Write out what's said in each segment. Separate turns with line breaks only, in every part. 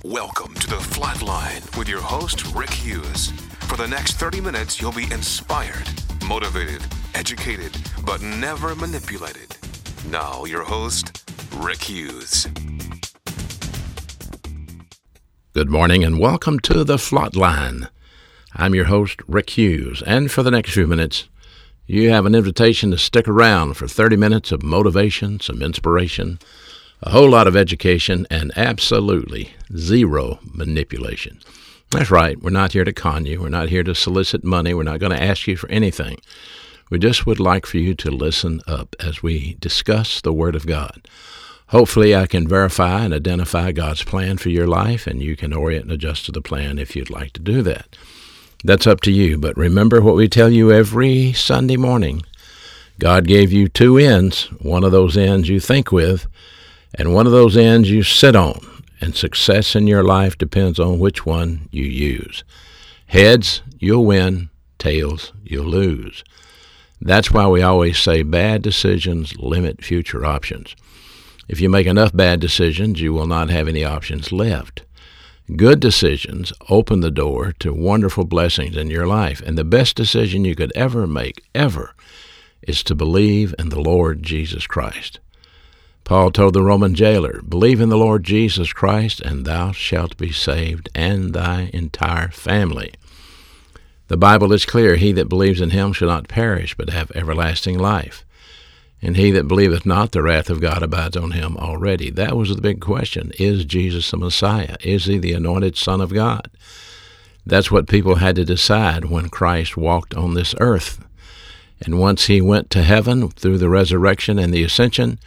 Welcome to The Flatline with your host, Rick Hughes. For the next 30 minutes, you'll be inspired, motivated, educated, but never manipulated. Now, your host, Rick Hughes.
Good morning and welcome to The Flatline. I'm your host, Rick Hughes, and for the next few minutes, you have an invitation to stick around for 30 minutes of motivation, some inspiration, a whole lot of education, and absolutely zero manipulation. That's right. We're not here to con you. We're not here to solicit money. We're not going to ask you for anything. We just would like for you to listen up as we discuss the Word of God. Hopefully, I can verify and identify God's plan for your life, and you can orient and adjust to the plan if you'd like to do that. That's up to you. But remember what we tell you every Sunday morning. God gave you two ends. One of those ends you think with, and one of those ends you sit on, and success in your life depends on which one you use. Heads, you'll win. Tails, you'll lose. That's why we always say bad decisions limit future options. If you make enough bad decisions, you will not have any options left. Good decisions open the door to wonderful blessings in your life, and the best decision you could ever make, is to believe in the Lord Jesus Christ. Paul told the Roman jailer, "Believe in the Lord Jesus Christ, and thou shalt be saved, and thy entire family." The Bible is clear, "He that believes in him shall not perish, but have everlasting life. And he that believeth not, the wrath of God abides on him already." That was the big question. Is Jesus the Messiah? Is he the anointed Son of God? That's what people had to decide when Christ walked on this earth. And once he went to heaven through the resurrection and the ascension,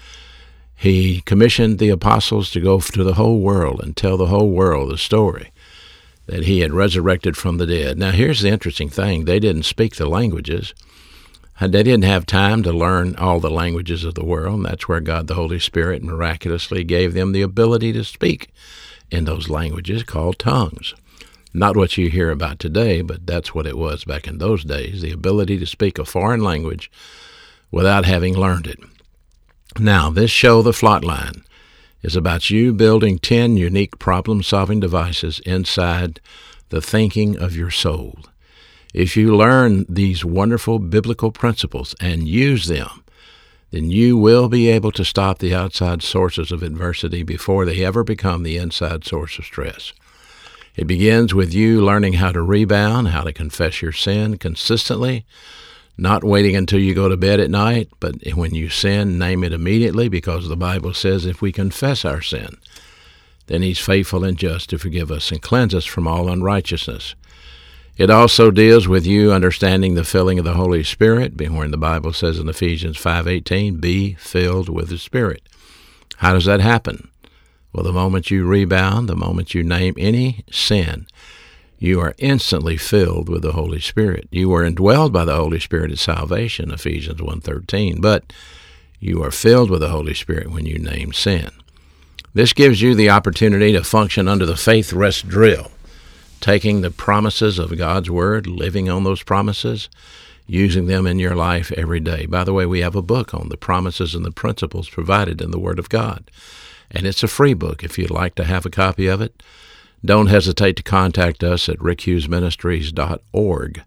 he commissioned the apostles to go to the whole world and tell the whole world the story that he had resurrected from the dead. Now, here's the interesting thing. They didn't speak the languages. They didn't have time to learn all the languages of the world, and that's where God the Holy Spirit miraculously gave them the ability to speak in those languages called tongues. Not what you hear about today, but that's what it was back in those days, the ability to speak a foreign language without having learned it. Now, this show, The Flatline, is about you building 10 unique problem-solving devices inside the thinking of your soul. If you learn these wonderful biblical principles and use them, then you will be able to stop the outside sources of adversity before they ever become the inside source of stress. It begins with you learning how to rebound, how to confess your sin consistently, not waiting until you go to bed at night, but when you sin, name it immediately, because the Bible says if we confess our sin, then he's faithful and just to forgive us and cleanse us from all unrighteousness. It also deals with you understanding the filling of the Holy Spirit, when the Bible says in Ephesians 5:18, be filled with the Spirit. How does that happen? Well, the moment you rebound, the moment you name any sin, you are instantly filled with the Holy Spirit. You are indwelled by the Holy Spirit at salvation, Ephesians 1:13, but you are filled with the Holy Spirit when you name sin. This gives you the opportunity to function under the faith rest drill, taking the promises of God's Word, living on those promises, using them in your life every day. By the way, we have a book on the promises and the principles provided in the Word of God, and it's a free book. If you'd like to have a copy of it, don't hesitate to contact us at rickhughesministries.org.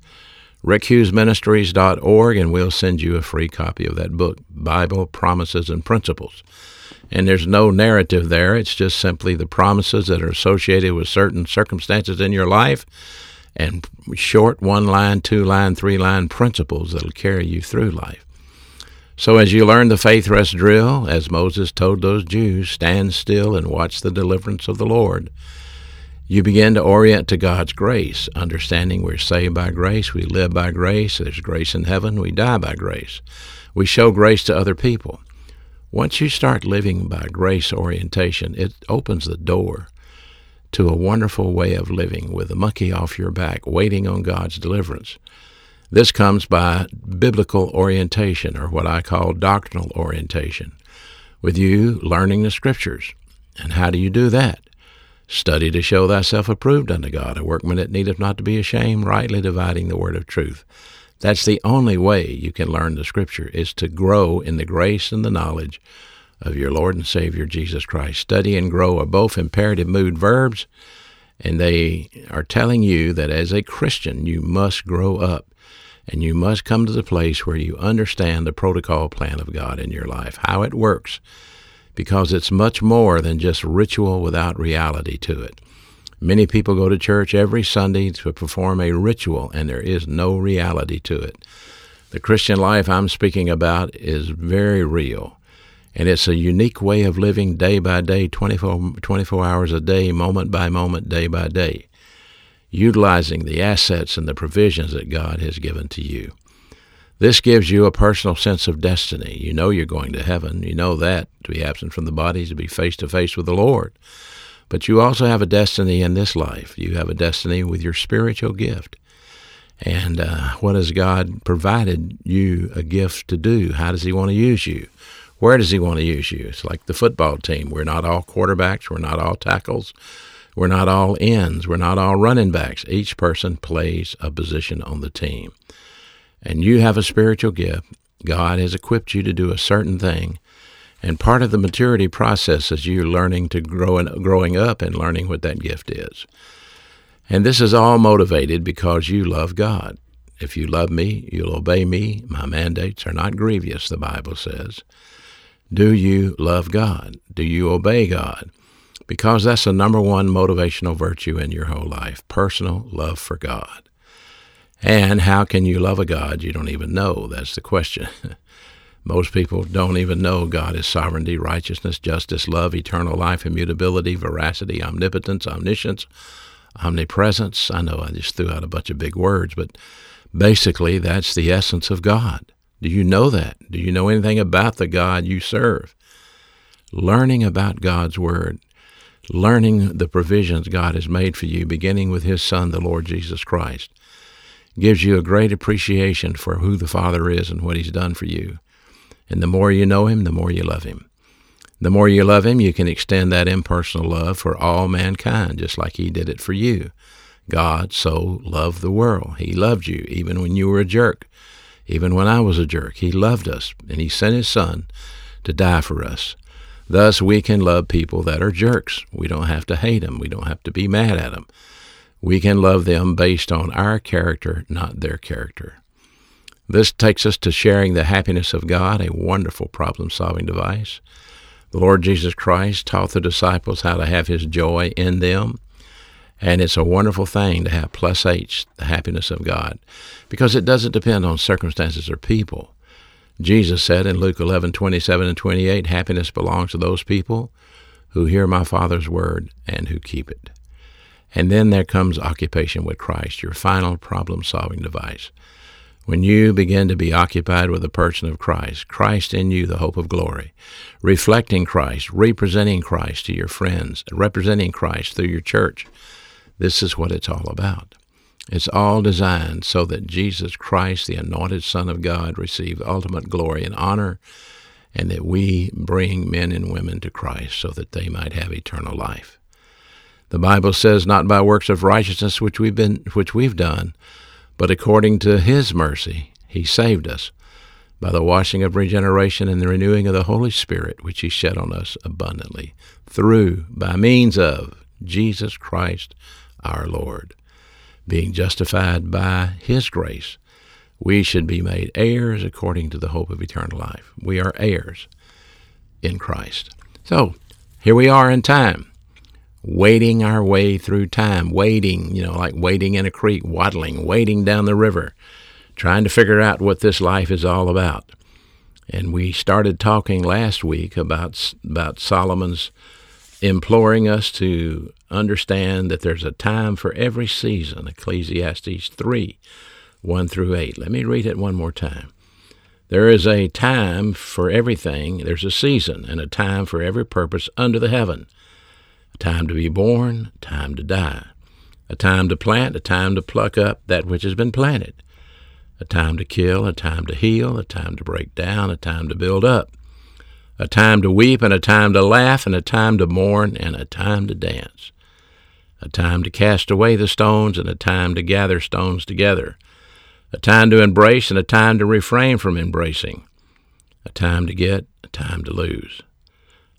rickhughesministries.org, and we'll send you a free copy of that book, Bible, Promises, and Principles. And there's no narrative there. It's just simply the promises that are associated with certain circumstances in your life and short 1-line, 2-line, 3-line principles that will carry you through life. So as you learn the faith rest drill, as Moses told those Jews, stand still and watch the deliverance of the Lord, you begin to orient to God's grace, understanding we're saved by grace, we live by grace, there's grace in heaven, we die by grace. We show grace to other people. Once you start living by grace orientation, it opens the door to a wonderful way of living with a monkey off your back, waiting on God's deliverance. This comes by biblical orientation, or what I call doctrinal orientation, with you learning the Scriptures. And how do you do that? Study to show thyself approved unto God, a workman that needeth not to be ashamed, rightly dividing the word of truth. That's the only way you can learn the Scripture, is to grow in the grace and the knowledge of your Lord and Savior Jesus Christ. Study and grow are both imperative mood verbs, and they are telling you that as a Christian, you must grow up, and you must come to the place where you understand the protocol plan of God in your life, how it works, because it's much more than just ritual without reality to it. Many people go to church every Sunday to perform a ritual, and there is no reality to it. The Christian life I'm speaking about is very real, and it's a unique way of living day by day, 24 hours a day, moment by moment, day by day, utilizing the assets and the provisions that God has given to you. This gives you a personal sense of destiny. You know you're going to heaven. You know that, to be absent from the body, to be face to face with the Lord. But you also have a destiny in this life. You have a destiny with your spiritual gift. And what has God provided you a gift to do? How does he want to use you? Where does he want to use you? It's like the football team. We're not all quarterbacks. We're not all tackles. We're not all ends. We're not all running backs. Each person plays a position on the team. And you have a spiritual gift. God has equipped you to do a certain thing. And part of the maturity process is you learning to growing up and learning what that gift is. And this is all motivated because you love God. If you love me, you'll obey me. My mandates are not grievous, the Bible says. Do you love God? Do you obey God? Because that's the number one motivational virtue in your whole life, personal love for God. And how can you love a God you don't even know? That's the question. Most people don't even know God is sovereignty, righteousness, justice, love, eternal life, immutability, veracity, omnipotence, omniscience, omnipresence. I know I just threw out a bunch of big words, but basically that's the essence of God. Do you know that? Do you know anything about the God you serve? Learning about God's Word, learning the provisions God has made for you, beginning with His Son, the Lord Jesus Christ, gives you a great appreciation for who the Father is and what He's done for you. And the more you know Him, the more you love Him. The more you love Him, you can extend that impersonal love for all mankind, just like He did it for you. God so loved the world. He loved you even when you were a jerk. Even when I was a jerk, He loved us, and He sent His Son to die for us. Thus, we can love people that are jerks. We don't have to hate them. We don't have to be mad at them. We can love them based on our character, not their character. This takes us to sharing the happiness of God, a wonderful problem-solving device. The Lord Jesus Christ taught the disciples how to have His joy in them, and it's a wonderful thing to have plus H, the happiness of God, because it doesn't depend on circumstances or people. Jesus said in Luke 11:27 and 28, happiness belongs to those people who hear my Father's word and who keep it. And then there comes occupation with Christ, your final problem-solving device. When you begin to be occupied with the person of Christ, Christ in you, the hope of glory, reflecting Christ, representing Christ to your friends, representing Christ through your church, this is what it's all about. It's all designed so that Jesus Christ, the anointed Son of God, receive ultimate glory and honor, and that we bring men and women to Christ so that they might have eternal life. The Bible says, not by works of righteousness which we've done, but according to His mercy, He saved us by the washing of regeneration and the renewing of the Holy Spirit, which He shed on us abundantly, by means of Jesus Christ our Lord. Being justified by His grace, we should be made heirs according to the hope of eternal life. We are heirs in Christ. So, here we are in time, wading our way through time, wading, like wading in a creek, wading down the river, trying to figure out what this life is all about. And we started talking last week about Solomon's imploring us to understand that there's a time for every season, Ecclesiastes 3, 1 through 8. Let me read it one more time. There is a time for everything. There's a season and a time for every purpose under the heaven. A time to be born, a time to die. A time to plant, a time to pluck up that which has been planted. A time to kill, a time to heal, a time to break down, a time to build up. A time to weep and a time to laugh and a time to mourn and a time to dance. A time to cast away the stones and a time to gather stones together. A time to embrace and a time to refrain from embracing. A time to get, a time to lose.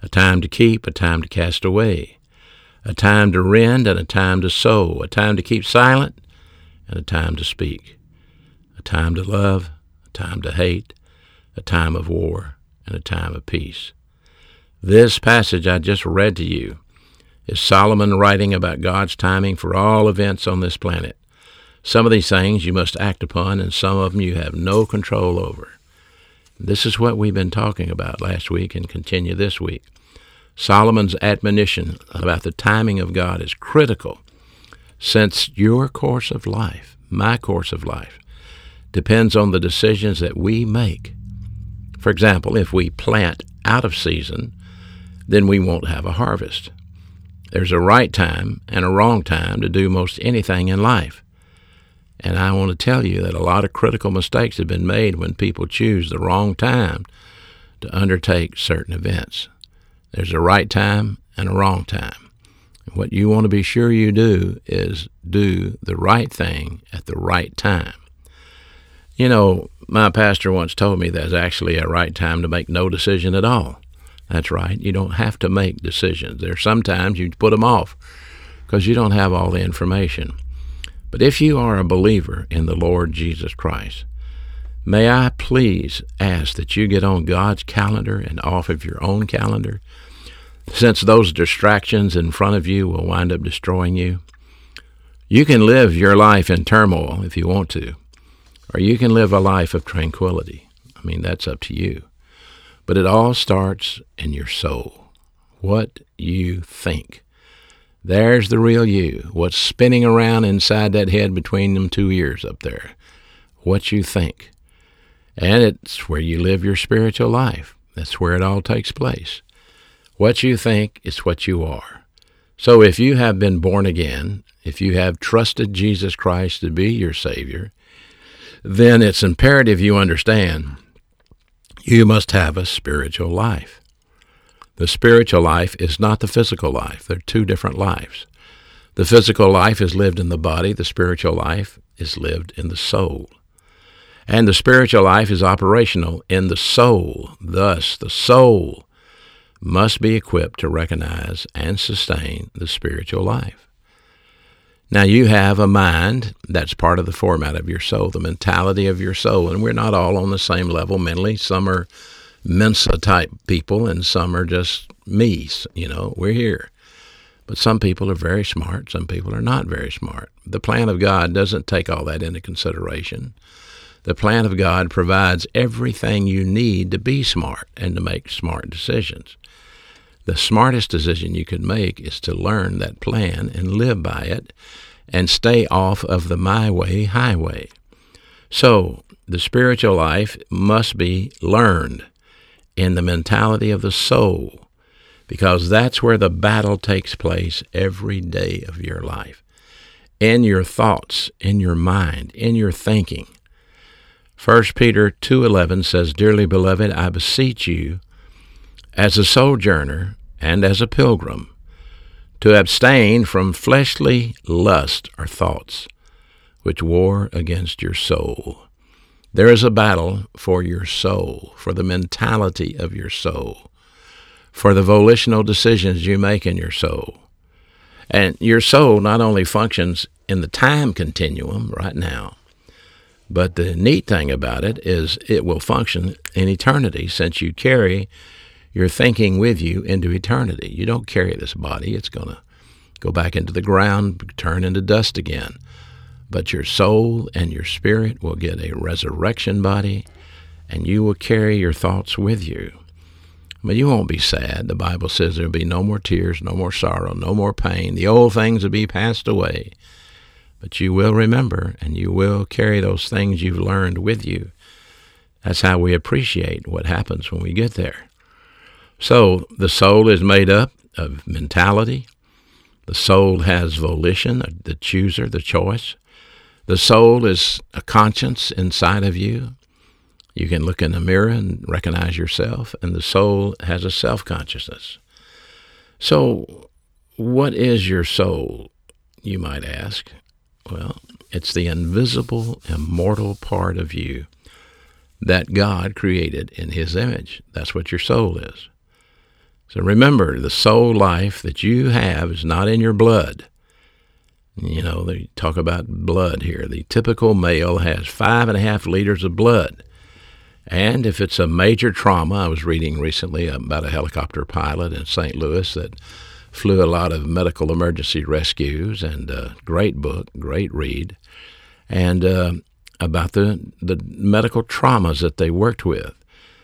a time to keep, a time to cast away, a time to rend and a time to sow, a time to keep silent and a time to speak, a time to love, a time to hate, a time of war, and a time of peace. This passage I just read to you is Solomon writing about God's timing for all events on this planet. Some of these things you must act upon, and some of them you have no control over. This is what we've been talking about last week and continue this week. Solomon's admonition about the timing of God is critical, since your course of life, my course of life, depends on the decisions that we make. For example, if we plant out of season, then we won't have a harvest. There's a right time and a wrong time to do most anything in life. And I want to tell you that a lot of critical mistakes have been made when people choose the wrong time to undertake certain events. There's a right time and a wrong time. What you want to be sure you do is do the right thing at the right time. You know, my pastor once told me there's actually a right time to make no decision at all. That's right. You don't have to make decisions. There's sometimes you put them off because you don't have all the information. But if you are a believer in the Lord Jesus Christ, may I please ask that you get on God's calendar and off of your own calendar, since those distractions in front of you will wind up destroying you. You can live your life in turmoil if you want to, or you can live a life of tranquility. I mean, that's up to you. But it all starts in your soul, what you think. There's the real you, what's spinning around inside that head between them two ears up there, what you think. And it's where you live your spiritual life. That's where it all takes place. What you think is what you are. So if you have been born again, if you have trusted Jesus Christ to be your Savior, then it's imperative you understand you must have a spiritual life. The spiritual life is not the physical life. They're two different lives. The physical life is lived in the body. The spiritual life is lived in the soul. And the spiritual life is operational in the soul. Thus, the soul must be equipped to recognize and sustain the spiritual life. Now, you have a mind that's part of the format of your soul, the mentality of your soul, and we're not all on the same level mentally. Some are Mensa-type people, and some are just me's. We're here. But some people are very smart. Some people are not very smart. The plan of God doesn't take all that into consideration. The plan of God provides everything you need to be smart and to make smart decisions. The smartest decision you could make is to learn that plan and live by it and stay off of the my way highway. So the spiritual life must be learned in the mentality of the soul, because that's where the battle takes place every day of your life, in your thoughts, in your mind, in your thinking. 1 Peter 2:11 says, "Dearly beloved, I beseech you, as a sojourner and as a pilgrim, to abstain from fleshly lust or thoughts, which war against your soul." There is a battle for your soul, for the mentality of your soul, for the volitional decisions you make in your soul. And your soul not only functions in the time continuum right now, but the neat thing about it is it will function in eternity, since you carry your thinking with you into eternity. You don't carry this body. It's going to go back into the ground, turn into dust again. But your soul and your spirit will get a resurrection body, and you will carry your thoughts with you. But you won't be sad. The Bible says there will be no more tears, no more sorrow, no more pain. The old things will be passed away. But you will remember, and you will carry those things you've learned with you. That's how we appreciate what happens when we get there. So the soul is made up of mentality. The soul has volition, the chooser, the choice. The soul is a conscience inside of you. You can look in the mirror and recognize yourself, and the soul has a self-consciousness. So what is your soul, you might ask? Well, it's the invisible, immortal part of you that God created in His image. That's what your soul is. So remember, the soul life that you have is not in your blood. You know, they talk about blood here. The typical male has 5.5 liters of blood. And if it's a major trauma, I was reading recently about a helicopter pilot in St. Louis that flew a lot of medical emergency rescues, and great book, great read, and about the medical traumas that they worked with.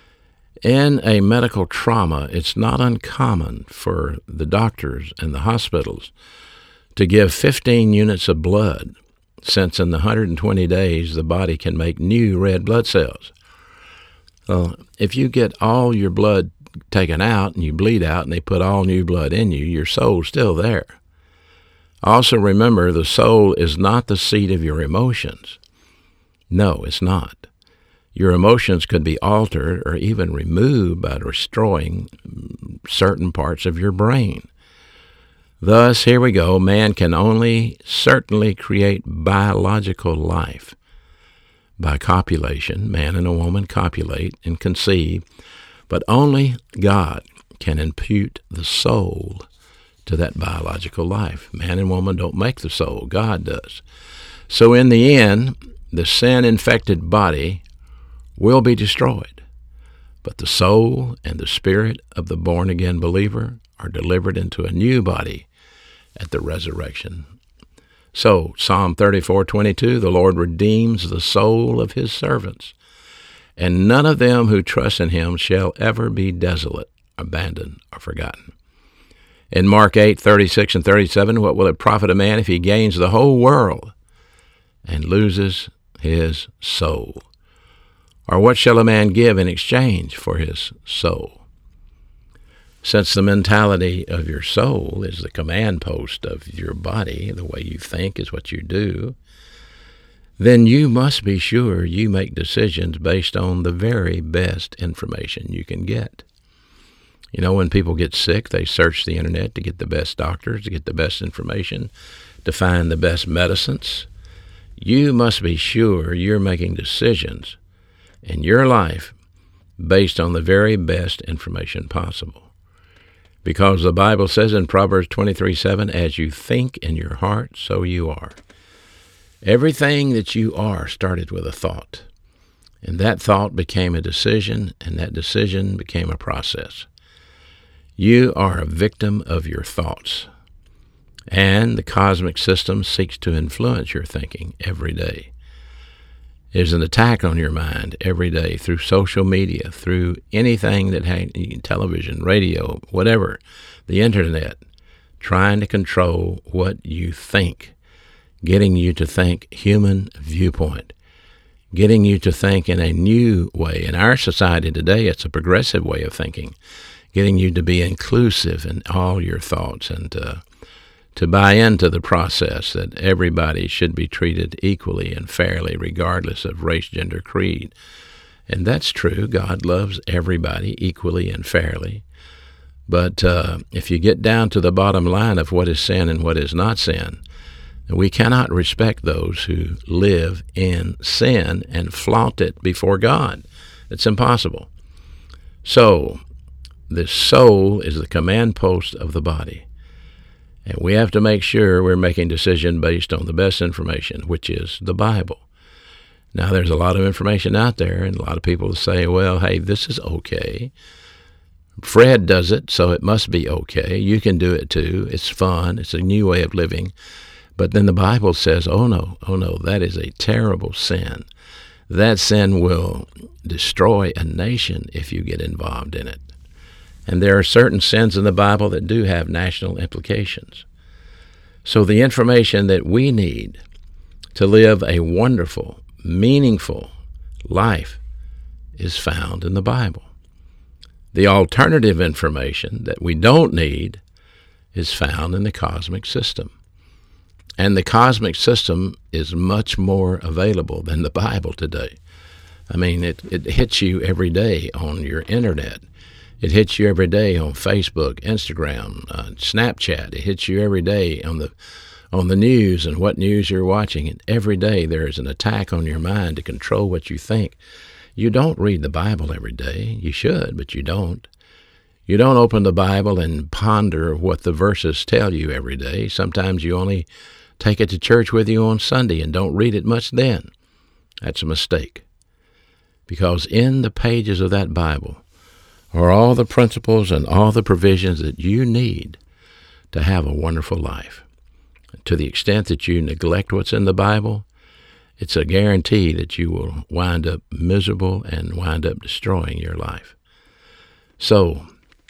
In a medical trauma, it's not uncommon for the doctors and the hospitals to give 15 units of blood, since in the 120 days the body can make new red blood cells. Well, if you get all your blood taken out and you bleed out and they put all new blood in you, your soul's still there. Also remember, the soul is not the seat of your emotions. No, it's not. Your emotions could be altered or even removed by destroying certain parts of your brain. Thus, here we go, man can only certainly create biological life. By copulation, man and a woman copulate and conceive, but only God can impute the soul to that biological life. Man and woman don't make the soul, God does. So in the end, the sin-infected body will be destroyed, but the soul and the spirit of the born-again believer are delivered into a new body at the resurrection. So, Psalm 34:22, the Lord redeems the soul of his servants, and none of them who trust in him shall ever be desolate, abandoned, or forgotten. In Mark 8:36 and 37, what will it profit a man if he gains the whole world and loses his soul? Or what shall a man give in exchange for his soul? Since the mentality of your soul is the command post of your body, the way you think is what you do, then you must be sure you make decisions based on the very best information you can get. You know, when people get sick, they search the internet to get the best doctors, to get the best information, to find the best medicines. You must be sure you're making decisions in your life based on the very best information possible. Because the Bible says in Proverbs 23:7, as you think in your heart, so you are. Everything that you are started with a thought, and that thought became a decision, and that decision became a process. You are a victim of your thoughts, and the cosmic system seeks to influence your thinking every day. There's an attack on your mind every day through social media, through anything that television, radio, whatever, the internet, trying to control what you think, getting you to think human viewpoint, getting you to think in a new way. In our society today, it's a progressive way of thinking, getting you to be inclusive in all your thoughts and to buy into the process that everybody should be treated equally and fairly, regardless of race, gender, creed. And that's true. God loves everybody equally and fairly. But if you get down to the bottom line of what is sin and what is not sin, we cannot respect those who live in sin and flaunt it before God. It's impossible. So, the soul is the command post of the body. And we have to make sure we're making decisions based on the best information, which is the Bible. Now, there's a lot of information out there, and a lot of people say, well, hey, this is okay. Fred does it, so it must be okay. You can do it too. It's fun. It's a new way of living. But then the Bible says, oh no, that is a terrible sin. That sin will destroy a nation if you get involved in it. And there are certain sins in the Bible that do have national implications. So the information that we need to live a wonderful, meaningful life is found in the Bible. The alternative information that we don't need is found in the cosmic system. And the cosmic system is much more available than the Bible today. I mean, it hits you every day on your internet. It hits you every day on Facebook, Instagram, Snapchat. It hits you every day on the news and what news you're watching. And every day there is an attack on your mind to control what you think. You don't read the Bible every day. You should, but you don't. You don't open the Bible and ponder what the verses tell you every day. Sometimes you only take it to church with you on Sunday and don't read it much then. That's a mistake. Because in the pages of that Bible are all the principles and all the provisions that you need to have a wonderful life. To the extent that you neglect what's in the Bible, it's a guarantee that you will wind up miserable and wind up destroying your life. So,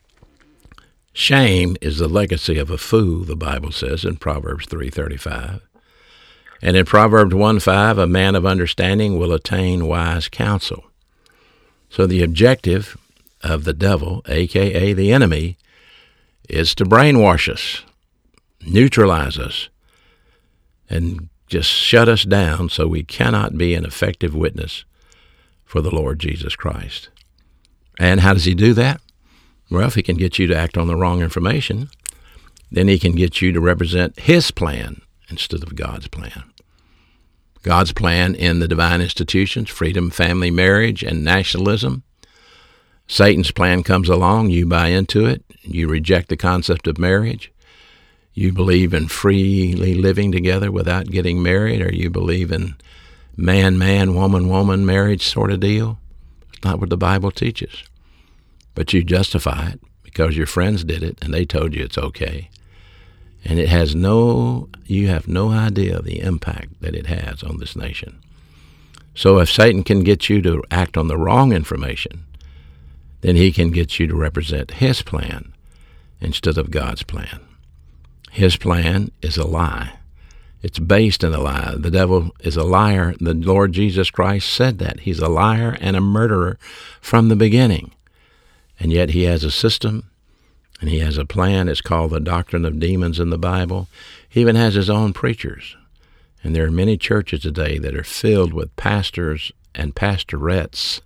shame is the legacy of a fool, the Bible says in Proverbs 3:35. And in Proverbs 1:5, a man of understanding will attain wise counsel. So the objective of the devil, a.k.a. the enemy, is to brainwash us, neutralize us, and just shut us down so we cannot be an effective witness for the Lord Jesus Christ. And how does he do that? Well, if he can get you to act on the wrong information, then he can get you to represent his plan instead of God's plan. God's plan in the divine institutions, freedom, family, marriage, and nationalism. Satan's plan comes along, you buy into it, you reject the concept of marriage. You believe in freely living together without getting married, or you believe in man, woman marriage sort of deal. It's not what the Bible teaches. But you justify it because your friends did it and they told you it's okay. And you have no idea the impact that it has on this nation. So if Satan can get you to act on the wrong information, then he can get you to represent his plan instead of God's plan. His plan is a lie. It's based in a lie. The devil is a liar. The Lord Jesus Christ said that. He's a liar and a murderer from the beginning. And yet he has a system, and he has a plan. It's called the doctrine of demons in the Bible. He even has his own preachers. And there are many churches today that are filled with pastors and pastorettes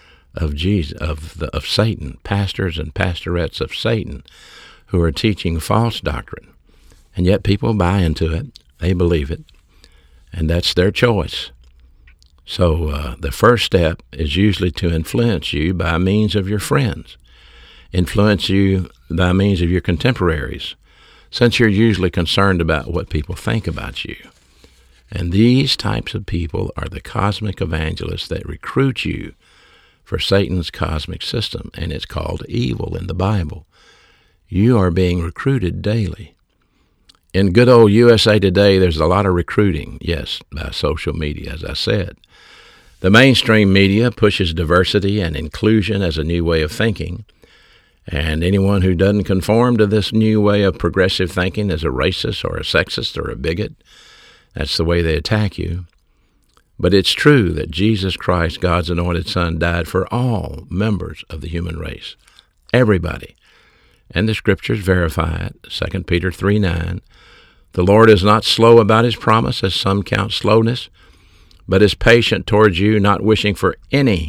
of Satan, pastors and pastorettes of Satan, who are teaching false doctrine. And yet people buy into it. They believe it. And that's their choice. So the first step is usually to influence you by means of your friends, influence you by means of your contemporaries, since you're usually concerned about what people think about you. And these types of people are the cosmic evangelists that recruit you for Satan's cosmic system, and it's called evil in the Bible. You are being recruited daily. In good old USA Today, there's a lot of recruiting, yes, by social media, as I said. The mainstream media pushes diversity and inclusion as a new way of thinking, and anyone who doesn't conform to this new way of progressive thinking is a racist or a sexist or a bigot. That's the way they attack you. But it's true that Jesus Christ, God's anointed Son, died for all members of the human race, everybody. And the Scriptures verify it, 2 Peter 3:9. The Lord is not slow about his promise, as some count slowness, but is patient towards you, not wishing for any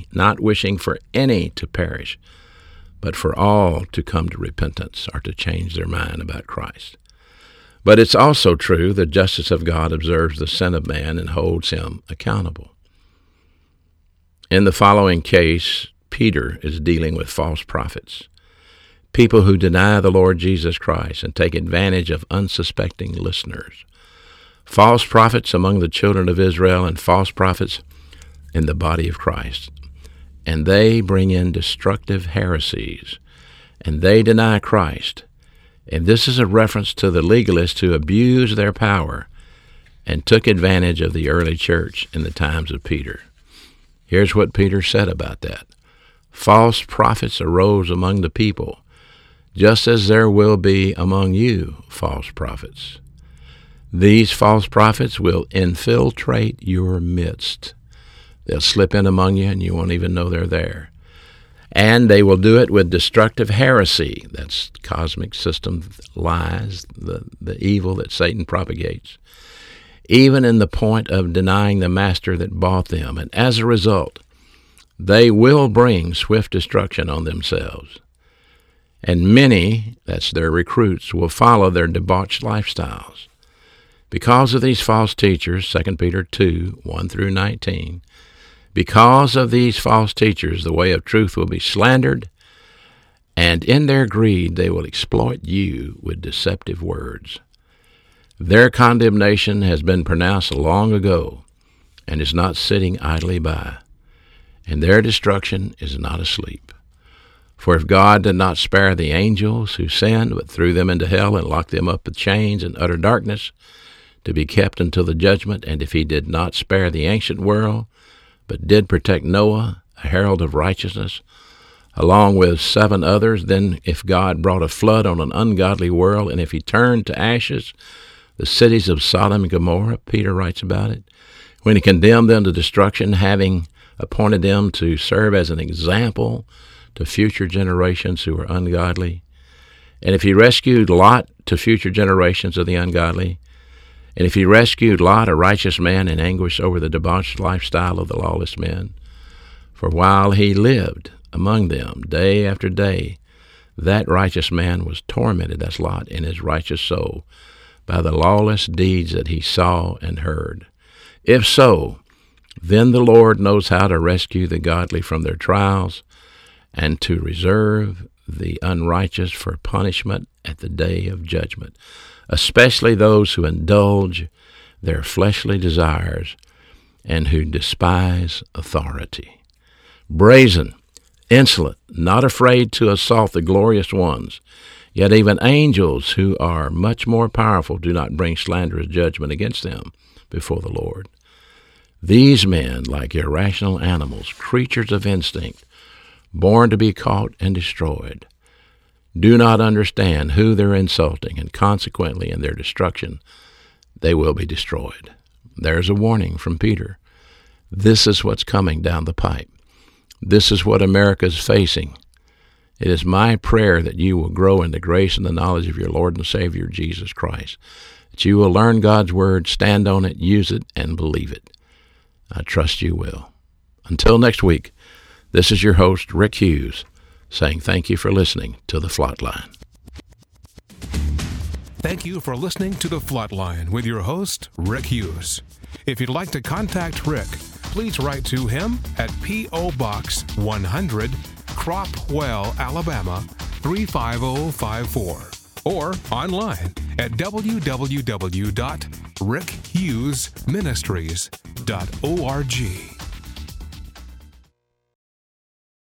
to perish, but for all to come to repentance or to change their mind about Christ. But it's also true the justice of God observes the sin of man and holds him accountable. In the following case, Peter is dealing with false prophets, people who deny the Lord Jesus Christ and take advantage of unsuspecting listeners. False prophets among the children of Israel and false prophets in the body of Christ. And they bring in destructive heresies, and they deny Christ. And this is a reference to the legalists who abused their power and took advantage of the early church in the times of Peter. Here's what Peter said about that. False prophets arose among the people, just as there will be among you false prophets. These false prophets will infiltrate your midst. They'll slip in among you and you won't even know they're there. And they will do it with destructive heresy. That's cosmic system lies, the evil that Satan propagates, even in the point of denying the master that bought them. And as a result, they will bring swift destruction on themselves. And many, that's their recruits, will follow their debauched lifestyles. Because of these false teachers, 2 Peter 2, 1 through 19, because of these false teachers, the way of truth will be slandered, and in their greed they will exploit you with deceptive words. Their condemnation has been pronounced long ago and is not sitting idly by, and their destruction is not asleep. For if God did not spare the angels who sinned, but threw them into hell and locked them up with chains and utter darkness, to be kept until the judgment, and if he did not spare the ancient world, but did protect Noah, a herald of righteousness, along with 7 others, then if God brought a flood on an ungodly world, and if he turned to ashes the cities of Sodom and Gomorrah, Peter writes about it, when he condemned them to destruction, having appointed them to serve as an example to future generations who are ungodly, and if he rescued Lot to future generations of the ungodly, and if he rescued Lot, a righteous man, in anguish over the debauched lifestyle of the lawless men, for while he lived among them day after day, that righteous man was tormented as Lot in his righteous soul by the lawless deeds that he saw and heard. If so, then the Lord knows how to rescue the godly from their trials and to reserve the unrighteous for punishment at the day of judgment, especially those who indulge their fleshly desires and who despise authority. Brazen, insolent, not afraid to assault the glorious ones, yet even angels who are much more powerful do not bring slanderous judgment against them before the Lord. These men, like irrational animals, creatures of instinct, born to be caught and destroyed, do not understand who they're insulting, and consequently in their destruction they will be destroyed. There's a warning from Peter. This is what's coming down the pipe. This is what America's facing. It is my prayer that you will grow in the grace and the knowledge of your Lord and Savior, Jesus Christ, that you will learn God's Word, stand on it, use it, and believe it. I trust you will. Until next week, this is your host, Rick Hughes, saying thank you for listening to The Flatline.
Thank you for listening to The Flatline with your host, Rick Hughes. If you'd like to contact Rick, please write to him at P.O. Box 100, Cropwell, Alabama 35054, or online at www.rickhughesministries.org.